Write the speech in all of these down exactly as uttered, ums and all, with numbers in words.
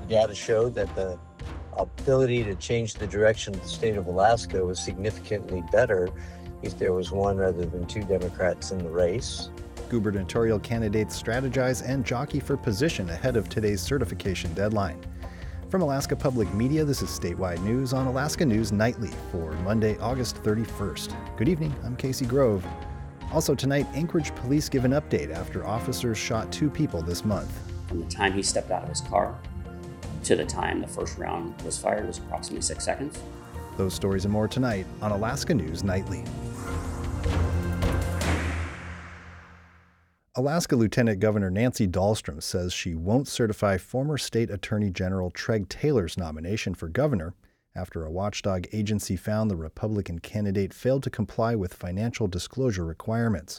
Data showed that the ability to change the direction of the state of Alaska was significantly better if there was one rather than two Democrats in the race. Gubernatorial candidates strategize and jockey for position ahead of today's certification deadline. From Alaska Public Media, this is Statewide News on Alaska News Nightly for Monday, August thirty-first. Good evening, I'm Casey Grove. Also tonight, Anchorage police give an update after officers shot two people this month. From the time he stepped out of his car to the time the first round was fired was approximately six seconds. Those stories and more tonight on Alaska News Nightly. Alaska Lieutenant Governor Nancy Dahlstrom says she won't certify former State Attorney General Treg Taylor's nomination for governor after a watchdog agency found the Republican candidate failed to comply with financial disclosure requirements.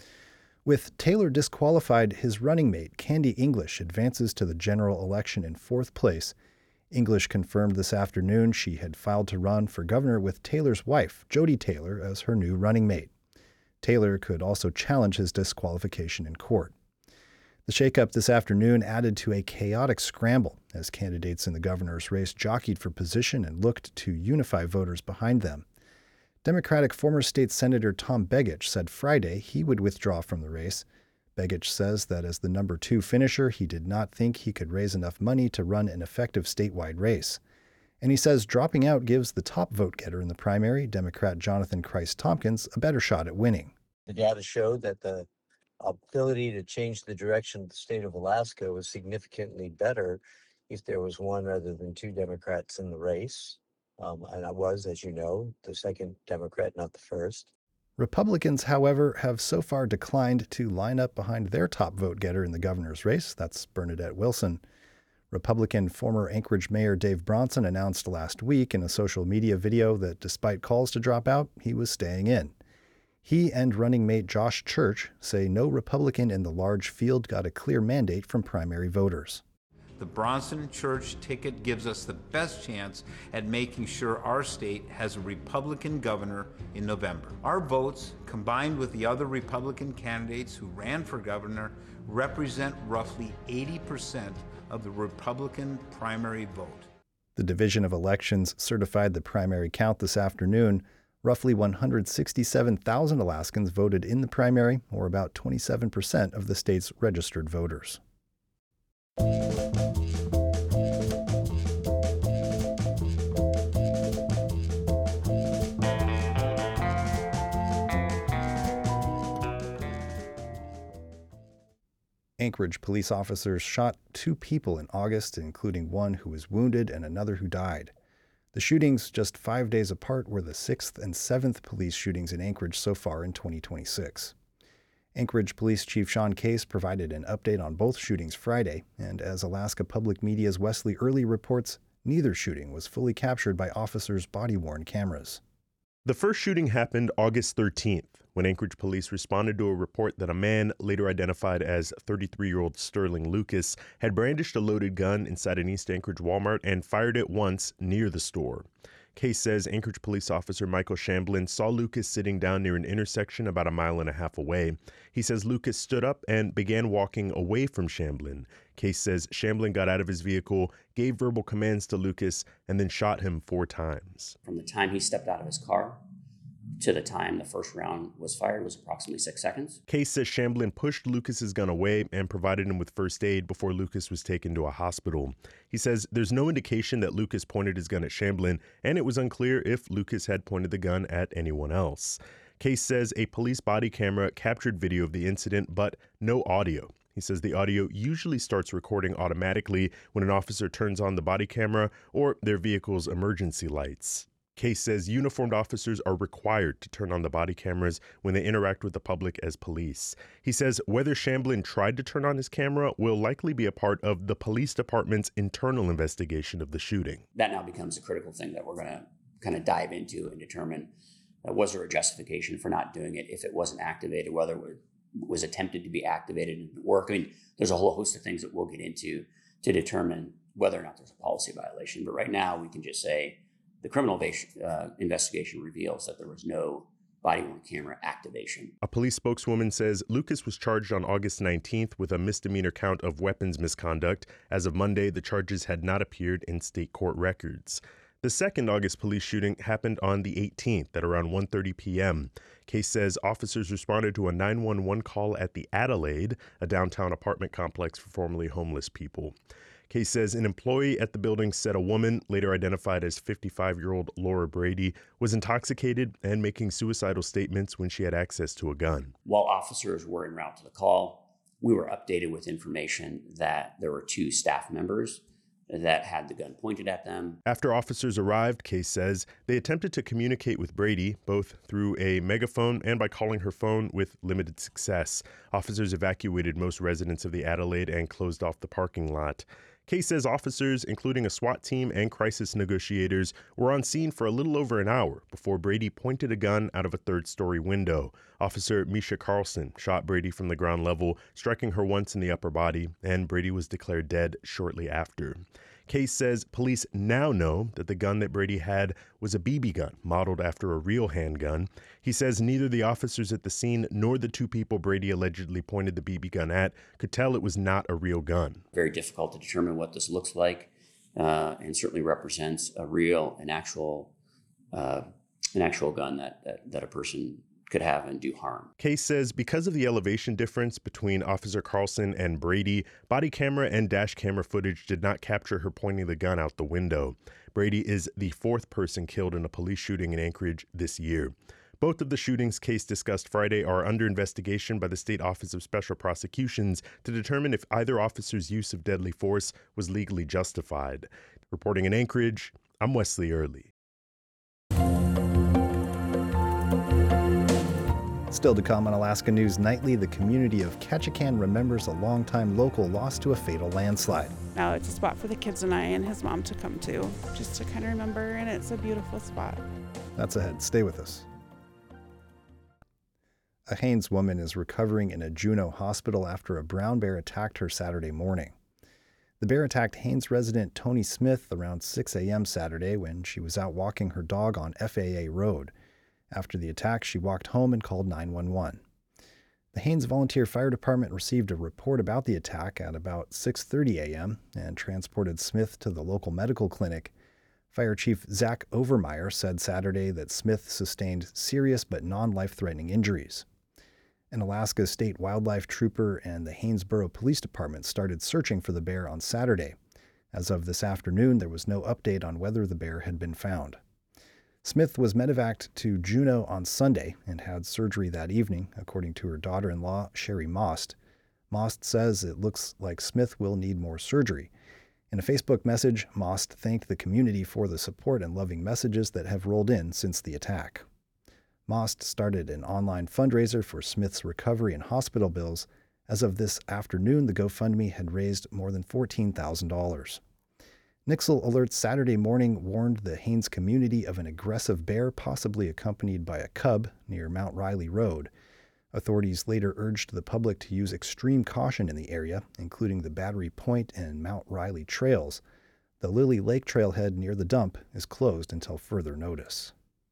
With Taylor disqualified, his running mate, Candy English, advances to the general election in fourth place. English confirmed this afternoon she had filed to run for governor with Taylor's wife, Jody Taylor, as her new running mate. Taylor could also challenge his disqualification in court. The shakeup this afternoon added to a chaotic scramble as candidates in the governor's race jockeyed for position and looked to unify voters behind them. Democratic former state Senator Tom Begich said Friday he would withdraw from the race. Begich says that as the number two finisher, he did not think he could raise enough money to run an effective statewide race. And he says dropping out gives the top vote getter in the primary, Democrat Jonathan Christ Tompkins, a better shot at winning. The data showed that the ability to change the direction of the state of Alaska was significantly better if there was one rather than two Democrats in the race. Um, and I was, as you know, the second Democrat, not the first. Republicans, however, have so far declined to line up behind their top vote getter in the governor's race. That's Bernadette Wilson. Republican former Anchorage Mayor Dave Bronson announced last week in a social media video that despite calls to drop out, he was staying in. He and running mate Josh Church say no Republican in the large field got a clear mandate from primary voters. The Bronson Church ticket gives us the best chance at making sure our state has a Republican governor in November. Our votes, combined with the other Republican candidates who ran for governor, represent roughly eighty percent of the Republican primary vote. The Division of Elections certified the primary count this afternoon. Roughly one hundred sixty-seven thousand Alaskans voted in the primary, or about twenty-seven percent of the state's registered voters. Anchorage police officers shot two people in August, including one who was wounded and another who died. The shootings, just five days apart, were the sixth and seventh police shootings in Anchorage so far in twenty twenty-six. Anchorage Police Chief Sean Case provided an update on both shootings Friday, and as Alaska Public Media's Wesley Early reports, neither shooting was fully captured by officers' body-worn cameras. The first shooting happened August thirteenth, when Anchorage police responded to a report that a man, later identified as thirty-three-year-old Sterling Lucas, had brandished a loaded gun inside an East Anchorage Walmart and fired it once near the store. Case says Anchorage police officer Michael Shamblin saw Lucas sitting down near an intersection about a mile and a half away. He says Lucas stood up and began walking away from Shamblin. Case says Shamblin got out of his vehicle, gave verbal commands to Lucas, and then shot him four times. From the time he stepped out of his car to the time the first round was fired was approximately six seconds. Case says Shamblin pushed Lucas's gun away and provided him with first aid before Lucas was taken to a hospital. He says there's no indication that Lucas pointed his gun at Shamblin, and it was unclear if Lucas had pointed the gun at anyone else. Case says a police body camera captured video of the incident, but no audio. He says the audio usually starts recording automatically when an officer turns on the body camera or their vehicle's emergency lights. Case says uniformed officers are required to turn on the body cameras when they interact with the public as police. He says whether Shamblin tried to turn on his camera will likely be a part of the police department's internal investigation of the shooting. That now becomes a critical thing that we're going to kind of dive into and determine uh, was there a justification for not doing it if it wasn't activated, whether it was attempted to be activated and didn't work. I mean, there's a whole host of things that we'll get into to determine whether or not there's a policy violation. But right now we can just say the criminal uh, investigation reveals that there was no body-worn camera activation. A police spokeswoman says Lucas was charged on August nineteenth with a misdemeanor count of weapons misconduct. As of Monday, the charges had not appeared in state court records. The second August police shooting happened on the eighteenth at around one thirty p.m. Case says officers responded to a nine one one call at the Adelaide, a downtown apartment complex for formerly homeless people. Case says an employee at the building said a woman, later identified as fifty-five-year-old Laura Brady, was intoxicated and making suicidal statements when she had access to a gun. While officers were en route to the call, we were updated with information that there were two staff members that had the gun pointed at them. After officers arrived, Case says, they attempted to communicate with Brady, both through a megaphone and by calling her phone, with limited success. Officers evacuated most residents of the Adelaide and closed off the parking lot. Case says officers, including a SWAT team and crisis negotiators, were on scene for a little over an hour before Brady pointed a gun out of a third-story window. Officer Misha Carlson shot Brady from the ground level, striking her once in the upper body, and Brady was declared dead shortly after. Case says police now know that the gun that Brady had was a B B gun modeled after a real handgun. He says neither the officers at the scene nor the two people Brady allegedly pointed the B B gun at could tell it was not a real gun. Very difficult to determine what this looks like, uh, and certainly represents a real, an actual, uh, an actual gun that, that that a person could have and do harm. Case says because of the elevation difference between Officer Carlson and Brady, body camera and dash camera footage did not capture her pointing the gun out the window. Brady is the fourth person killed in a police shooting in Anchorage this year. Both of the shootings Case discussed Friday are under investigation by the State Office of Special Prosecutions to determine if either officer's use of deadly force was legally justified. Reporting in Anchorage, I'm Wesley Early. Still to come on Alaska News Nightly, the community of Ketchikan remembers a longtime local lost to a fatal landslide. Now it's a spot for the kids and I and his mom to come to, just to kind of remember, and it's a beautiful spot. That's ahead. Stay with us. A Haines woman is recovering in a Juneau hospital after a brown bear attacked her Saturday morning. The bear attacked Haines resident Tony Smith around six a.m. Saturday when she was out walking her dog on F A A Road. After the attack, she walked home and called nine one one. The Haines Volunteer Fire Department received a report about the attack at about six thirty a.m. and transported Smith to the local medical clinic. Fire Chief Zach Overmeyer said Saturday that Smith sustained serious but non-life-threatening injuries. An Alaska State Wildlife Trooper and the Haynesboro Police Department started searching for the bear on Saturday. As of this afternoon, there was no update on whether the bear had been found. Smith was medevaced to Juneau on Sunday and had surgery that evening, according to her daughter-in-law, Sherry Most. Most says it looks like Smith will need more surgery. In a Facebook message, Most thanked the community for the support and loving messages that have rolled in since the attack. Most started an online fundraiser for Smith's recovery and hospital bills. As of this afternoon, the GoFundMe had raised more than fourteen thousand dollars. Nixle alerts Saturday morning warned the Haines community of an aggressive bear possibly accompanied by a cub near Mount Riley Road. Authorities later urged the public to use extreme caution in the area, including the Battery Point and Mount Riley trails. The Lily Lake trailhead near the dump is closed until further notice.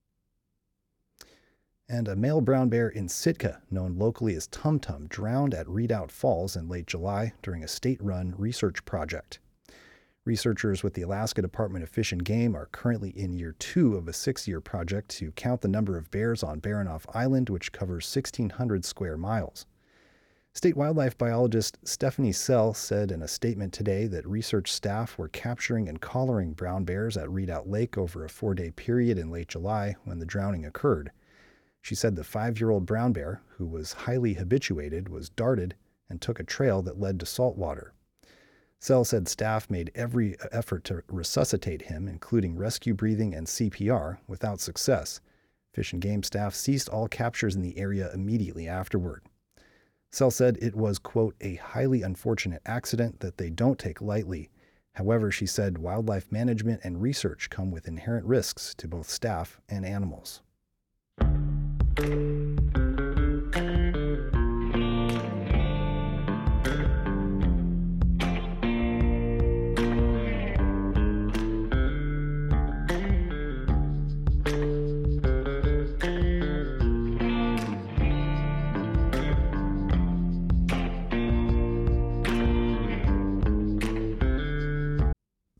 And a male brown bear in Sitka, known locally as Tum Tum, drowned at Redoubt Falls in late July during a state-run research project. Researchers with the Alaska Department of Fish and Game are currently in year two of a six-year project to count the number of bears on Baranof Island, which covers sixteen hundred square miles. State wildlife biologist Stephanie Sell said in a statement today that research staff were capturing and collaring brown bears at Redoubt Lake over a four-day period in late July when the drowning occurred. She said the five-year-old brown bear, who was highly habituated, was darted and took a trail that led to salt water. Sell said staff made every effort to resuscitate him, including rescue breathing and C P R, without success. Fish and Game staff ceased all captures in the area immediately afterward. Sell said it was, quote, a highly unfortunate accident that they don't take lightly. However, she said wildlife management and research come with inherent risks to both staff and animals.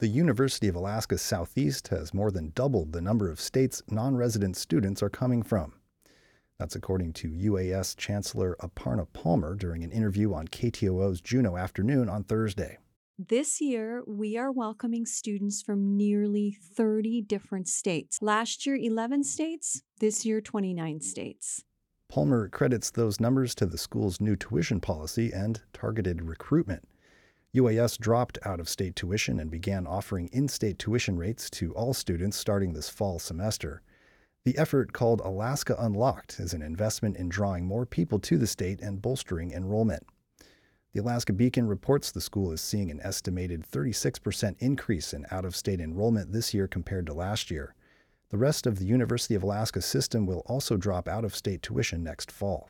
The University of Alaska Southeast has more than doubled the number of states non-resident students are coming from. That's according to U A S Chancellor Aparna Palmer during an interview on K T O O's Juneau Afternoon on Thursday. This year, we are welcoming students from nearly thirty different states. Last year, eleven states. This year, twenty-nine states. Palmer credits those numbers to the school's new tuition policy and targeted recruitment. U A S dropped out-of-state tuition and began offering in-state tuition rates to all students starting this fall semester. The effort, called Alaska Unlocked, is an investment in drawing more people to the state and bolstering enrollment. The Alaska Beacon reports the school is seeing an estimated thirty-six percent increase in out-of-state enrollment this year compared to last year. The rest of the University of Alaska system will also drop out-of-state tuition next fall.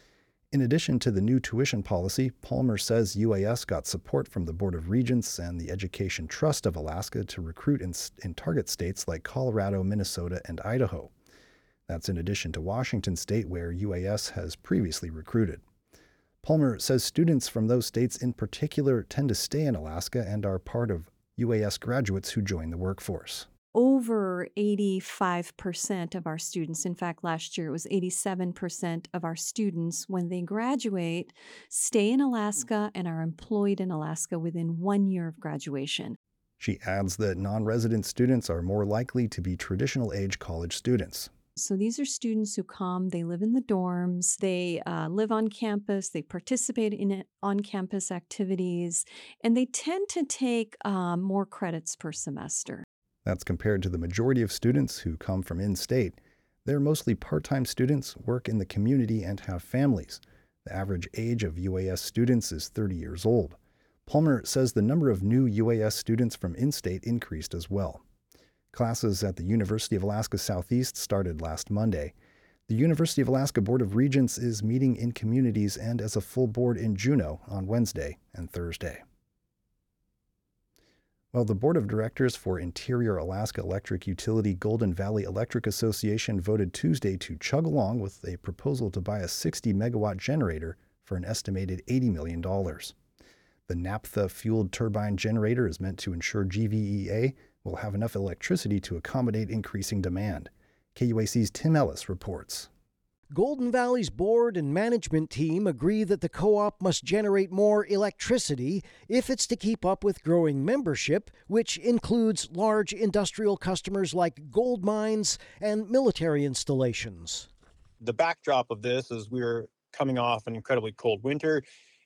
In addition to the new tuition policy, Palmer says U A S got support from the Board of Regents and the Education Trust of Alaska to recruit in, in target states like Colorado, Minnesota, and Idaho. That's in addition to Washington State, where U A S has previously recruited. Palmer says students from those states in particular tend to stay in Alaska and are part of U A S graduates who join the workforce. Over eighty-five percent of our students, in fact, last year it was eighty-seven percent of our students, when they graduate, stay in Alaska and are employed in Alaska within one year of graduation. She adds that non-resident students are more likely to be traditional-age college students. So these are students who come, they live in the dorms, they uh, live on campus, they participate in on-campus activities, and they tend to take uh, more credits per semester. That's compared to the majority of students who come from in-state. They're mostly part-time students, work in the community, and have families. The average age of U A S students is thirty years old. Palmer says the number of new U A S students from in-state increased as well. Classes at the University of Alaska Southeast started last Monday. The University of Alaska Board of Regents is meeting in communities and as a full board in Juneau on Wednesday and Thursday. Well, the Board of Directors for Interior Alaska Electric Utility Golden Valley Electric Association voted Tuesday to chug along with a proposal to buy a sixty megawatt generator for an estimated eighty million dollars. The naphtha-fueled turbine generator is meant to ensure G V E A will have enough electricity to accommodate increasing demand. K U A C's Tim Ellis reports. Golden Valley's board and management team agree that the co-op must generate more electricity if it's to keep up with growing membership, which includes large industrial customers like gold mines and military installations. The backdrop of this is we're coming off an incredibly cold winter,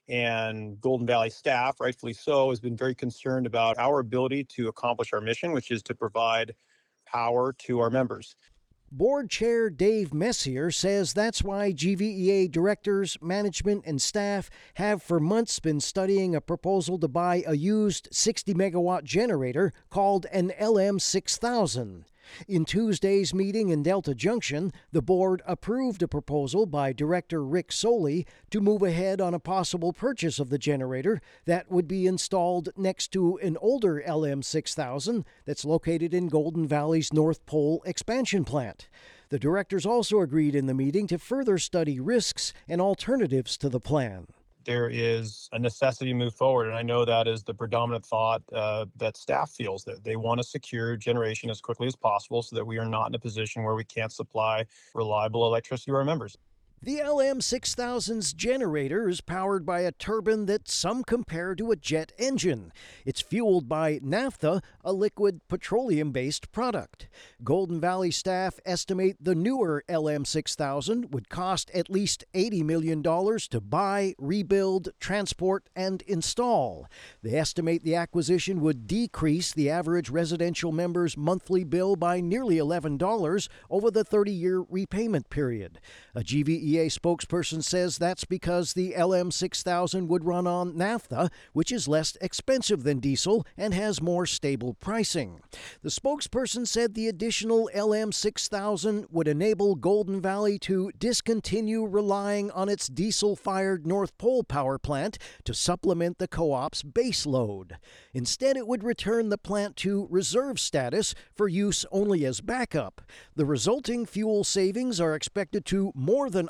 and Golden Valley staff, rightfully so, has been very concerned about our ability to accomplish our mission, which is to provide power to our members. Board Chair Dave Messier says that's why G V E A directors, management, and staff have for months been studying a proposal to buy a used sixty megawatt generator called an L M six thousand. In Tuesday's meeting in Delta Junction, the board approved a proposal by Director Rick Soley to move ahead on a possible purchase of the generator that would be installed next to an older L M six thousand that's located in Golden Valley's North Pole expansion plant. The directors also agreed in the meeting to further study risks and alternatives to the plan. There is a necessity to move forward, and I know that is the predominant thought uh, that staff feels, that they want to secure generation as quickly as possible so that we are not in a position where we can't supply reliable electricity to our members. The L M six thousand's generator is powered by a turbine that some compare to a jet engine. It's fueled by naphtha, a liquid petroleum-based product. Golden Valley staff estimate the newer L M six thousand would cost at least eighty million dollars to buy, rebuild, transport, and install. They estimate the acquisition would decrease the average residential member's monthly bill by nearly eleven dollars over the thirty-year repayment period. A G V E A spokesperson says that's because the L M six thousand would run on naphtha, which is less expensive than diesel and has more stable pricing. The spokesperson said the additional L M six thousand would enable Golden Valley to discontinue relying on its diesel-fired North Pole power plant to supplement the co-op's base load. Instead, it would return the plant to reserve status for use only as backup. The resulting fuel savings are expected to more than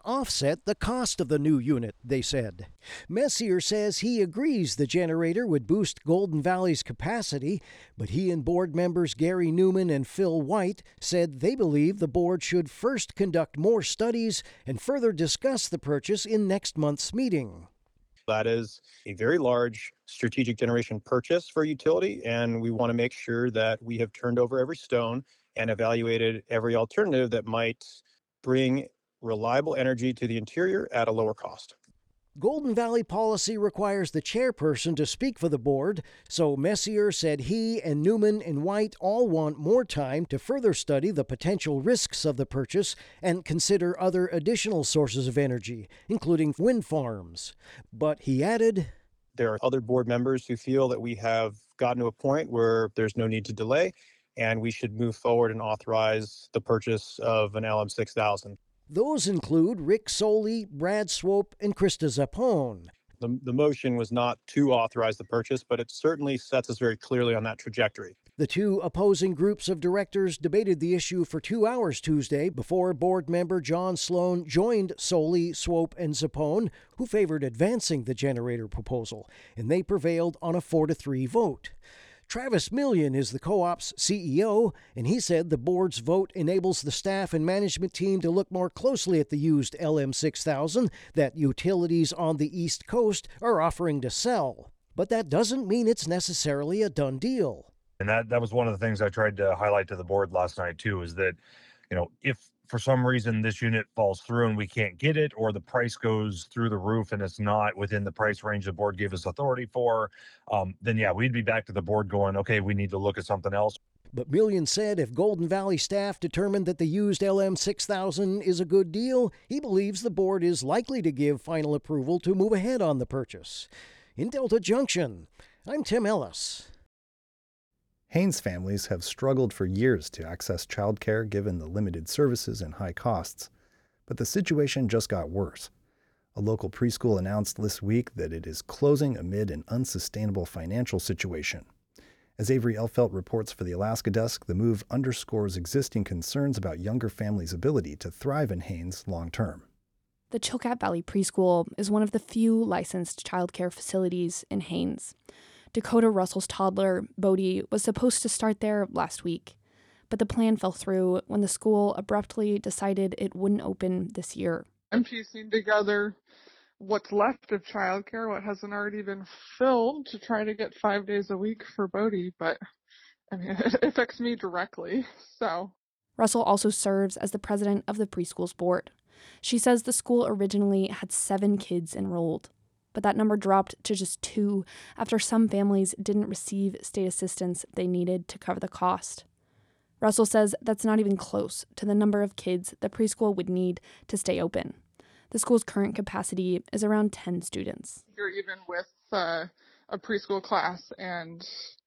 offset the cost of the new unit, they said. Messier says he agrees the generator would boost Golden Valley's capacity, but he and board members Gary Newman and Phil White said they believe the board should first conduct more studies and further discuss the purchase in next month's meeting. That is a very large strategic generation purchase for utility, and we want to make sure that we have turned over every stone and evaluated every alternative that might bring reliable energy to the interior at a lower cost. Golden Valley policy requires the chairperson to speak for the board, so Messier said he and Newman and White all want more time to further study the potential risks of the purchase and consider other additional sources of energy, including wind farms. But he added, there are other board members who feel that we have gotten to a point where there's no need to delay, and we should move forward and authorize the purchase of an L M six thousand. Those include Rick Soley, Brad Swope, and Krista Zappone. The, the motion was not to authorize the purchase, but it certainly sets us very clearly on that trajectory. The two opposing groups of directors debated the issue for two hours Tuesday before board member John Sloan joined Soley, Swope, and Zappone, who favored advancing the generator proposal, and they prevailed on a four to three vote. Travis Million is the co-op's C E O, and he said the board's vote enables the staff and management team to look more closely at the used L M six thousand that utilities on the East Coast are offering to sell. But that doesn't mean it's necessarily a done deal. And that, that was one of the things I tried to highlight to the board last night, too, is that, you know, if for some reason this unit falls through and we can't get it, or the price goes through the roof and it's not within the price range the board gave us authority for, um, then yeah, we'd be back to the board going, okay, we need to look at something else. But Million said if Golden Valley staff determined that the used L M six thousand is a good deal, he believes the board is likely to give final approval to move ahead on the purchase. In Delta Junction, I'm Tim Ellis. Haines families have struggled for years to access childcare given the limited services and high costs, but the situation just got worse. A local preschool announced this week that it is closing amid an unsustainable financial situation. As Avery Elfelt reports for the Alaska Desk, the move underscores existing concerns about younger families' ability to thrive in Haines long term. The Chilkat Valley Preschool is one of the few licensed childcare facilities in Haines. Dakota Russell's toddler, Bodhi, was supposed to start there last week, but the plan fell through when the school abruptly decided it wouldn't open this year. I'm piecing together what's left of childcare, what hasn't already been filled, to try to get five days a week for Bodhi, but I mean, it affects me directly, so. Russell also serves as the president of the preschool's board. She says the school originally had seven kids enrolled, but that number dropped to just two after some families didn't receive state assistance they needed to cover the cost. Russell says that's not even close to the number of kids the preschool would need to stay open. The school's current capacity is around ten students. You're even with uh, a preschool class and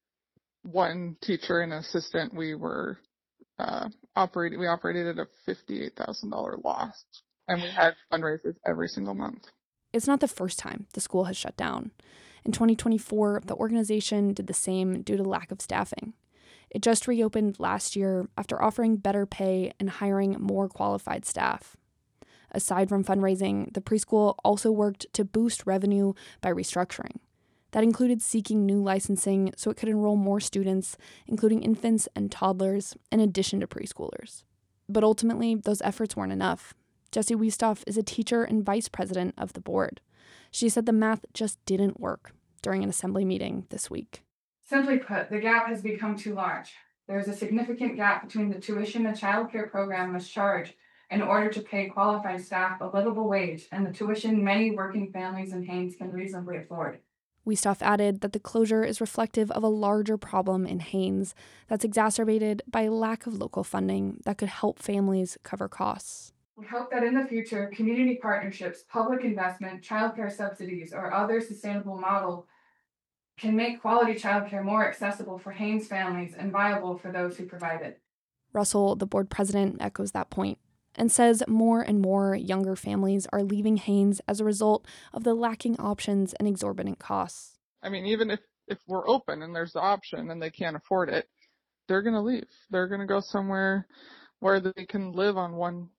one teacher and assistant, we were uh, operating, we operated at a fifty-eight thousand dollars loss, and we had fundraisers every single month. It's not the first time the school has shut down. In twenty twenty-four, the organization did the same due to lack of staffing. It just reopened last year after offering better pay and hiring more qualified staff. Aside from fundraising, the preschool also worked to boost revenue by restructuring. That included seeking new licensing so it could enroll more students, including infants and toddlers, in addition to preschoolers. But ultimately, those efforts weren't enough. Jessie Wiestoff is a teacher and vice president of the board. She said the math just didn't work during an assembly meeting this week. Simply put, the gap has become too large. There is a significant gap between the tuition a child care program must charge in order to pay qualified staff a livable wage and the tuition many working families in Haines can reasonably afford. Wiestoff added that the closure is reflective of a larger problem in Haines that's exacerbated by a lack of local funding that could help families cover costs. We hope that in the future, community partnerships, public investment, childcare subsidies, or other sustainable model can make quality childcare more accessible for Haines families and viable for those who provide it. Russell, the board president, echoes that point and says more and more younger families are leaving Haines as a result of the lacking options and exorbitant costs. I mean, even if, if we're open and there's the option and they can't afford it, they're going to leave. They're going to go somewhere where they can live on one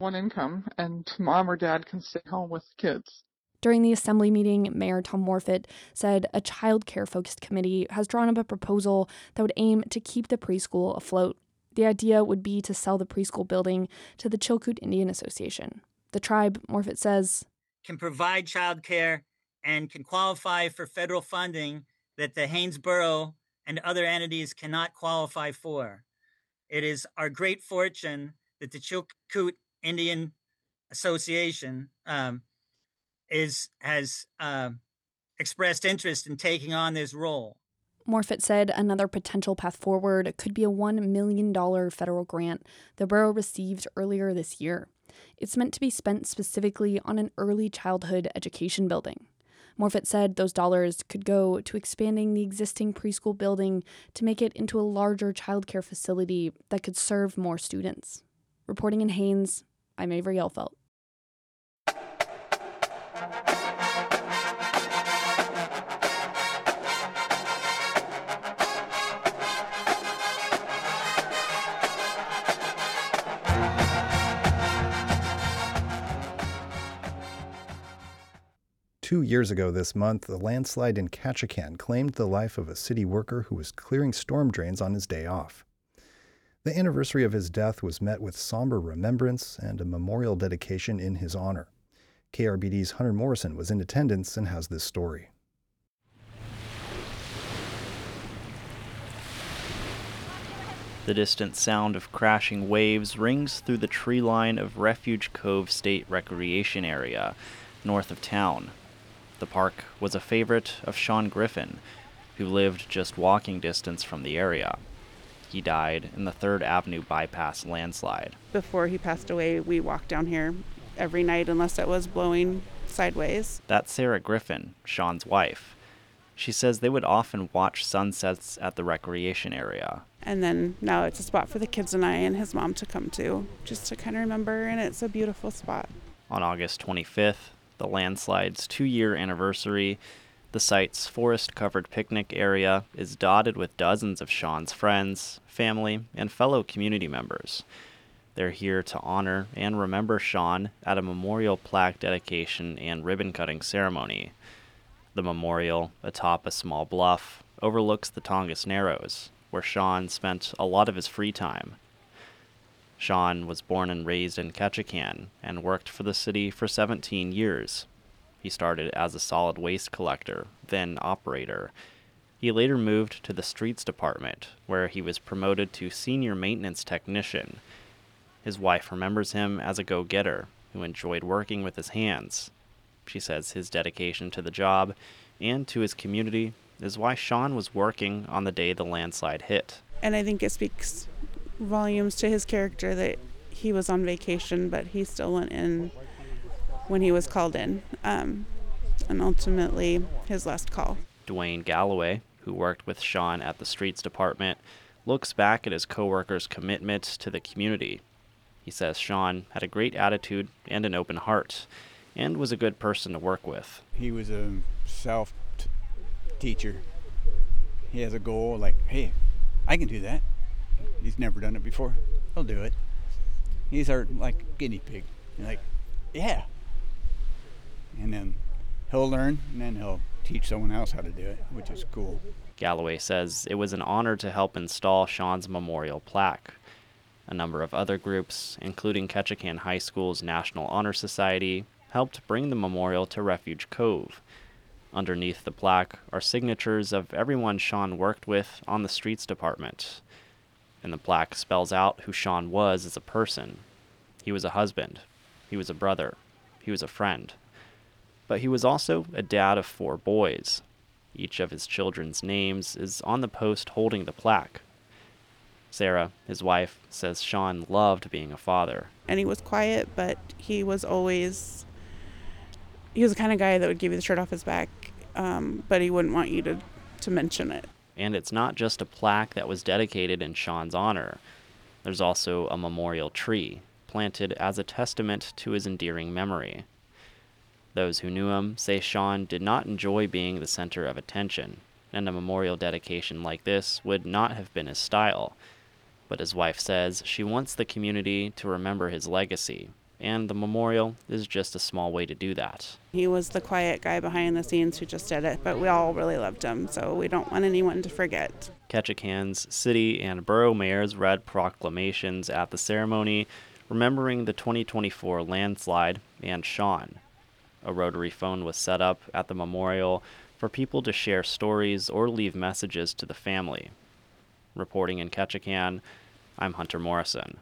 one income and mom or dad can stay home with kids. During the assembly meeting, Mayor Tom Morfitt said a child care focused committee has drawn up a proposal that would aim to keep the preschool afloat. The idea would be to sell the preschool building to the Chilkoot Indian Association. The tribe, Morfitt says, can provide child care and can qualify for federal funding that the Haynesboro and other entities cannot qualify for. It is our great fortune that the Chilkoot Indian Association um, is has uh, expressed interest in taking on this role. Morfitt said another potential path forward could be a one million dollars federal grant the borough received earlier this year. It's meant to be spent specifically on an early childhood education building. Morfitt said those dollars could go to expanding the existing preschool building to make it into a larger childcare facility that could serve more students. Reporting in Haines, I'm Avery Elfelt. Two years ago this month, a landslide in Ketchikan claimed the life of a city worker who was clearing storm drains on his day off. The anniversary of his death was met with somber remembrance and a memorial dedication in his honor. K R B D's Hunter Morrison was in attendance and has this story. The distant sound of crashing waves rings through the tree line of Refuge Cove State Recreation Area, north of town. The park was a favorite of Sean Griffin, who lived just walking distance from the area. He died in the third Avenue bypass landslide. Before he passed away, we walked down here every night unless it was blowing sideways. That's Sarah Griffin, Sean's wife. She says they would often watch sunsets at the recreation area. And then now it's a spot for the kids and I and his mom to come to, just to kind of remember, and it's a beautiful spot. On August twenty-fifth, the landslide's two-year anniversary, the site's forest-covered picnic area is dotted with dozens of Sean's friends, family, and fellow community members. They're here to honor and remember Sean at a memorial plaque dedication and ribbon-cutting ceremony. The memorial, atop a small bluff, overlooks the Tongass Narrows, where Sean spent a lot of his free time. Sean was born and raised in Ketchikan and worked for the city for seventeen years. He started as a solid waste collector, then operator. He later moved to the streets department, where he was promoted to senior maintenance technician. His wife remembers him as a go-getter who enjoyed working with his hands. She says his dedication to the job and to his community is why Sean was working on the day the landslide hit. And I think it speaks volumes to his character that he was on vacation, but he still went in when he was called in, um, and ultimately his last call. Dwayne Galloway, who worked with Sean at the streets department, looks back at his coworkers' commitment to the community. He says Sean had a great attitude and an open heart, and was a good person to work with. He was a self-teacher. He has a goal like, hey, I can do that. He's never done it before. He'll do it. He's our like guinea pig. You're like, yeah. And then he'll learn, and then he'll teach someone else how to do it, which is cool. Galloway says it was an honor to help install Sean's memorial plaque. A number of other groups, including Ketchikan High School's National Honor Society, helped bring the memorial to Refuge Cove. Underneath the plaque are signatures of everyone Sean worked with on the streets department. And the plaque spells out who Sean was as a person. He was a husband. He was a brother. He was a friend. But he was also a dad of four boys. Each of his children's names is on the post holding the plaque. Sarah, his wife, says Sean loved being a father. And he was quiet, but he was always, he was the kind of guy that would give you the shirt off his back, um, but he wouldn't want you to, to mention it. And it's not just a plaque that was dedicated in Sean's honor. There's also a memorial tree, planted as a testament to his endearing memory. Those who knew him say Sean did not enjoy being the center of attention, and a memorial dedication like this would not have been his style. But his wife says she wants the community to remember his legacy and the memorial is just a small way to do that. He was the quiet guy behind the scenes who just did it, but we all really loved him, so we don't want anyone to forget. Ketchikan's city and borough mayors read proclamations at the ceremony, remembering the twenty twenty-four landslide and Sean. A rotary phone was set up at the memorial for people to share stories or leave messages to the family. Reporting in Ketchikan, I'm Hunter Morrison.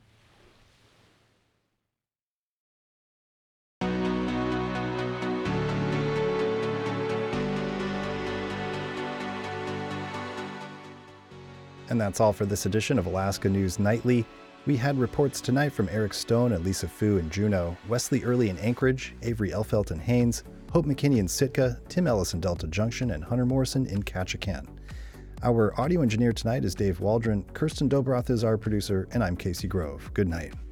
And that's all for this edition of Alaska News Nightly. We had reports tonight from Eric Stone and Lisa Fu in Juneau, Wesley Early in Anchorage, Avery Elfelt in Haines, Hope McKinney in Sitka, Tim Ellis in Delta Junction, and Hunter Morrison in Ketchikan. Our audio engineer tonight is Dave Waldron, Kirsten Dobroth is our producer, and I'm Casey Grove. Good night.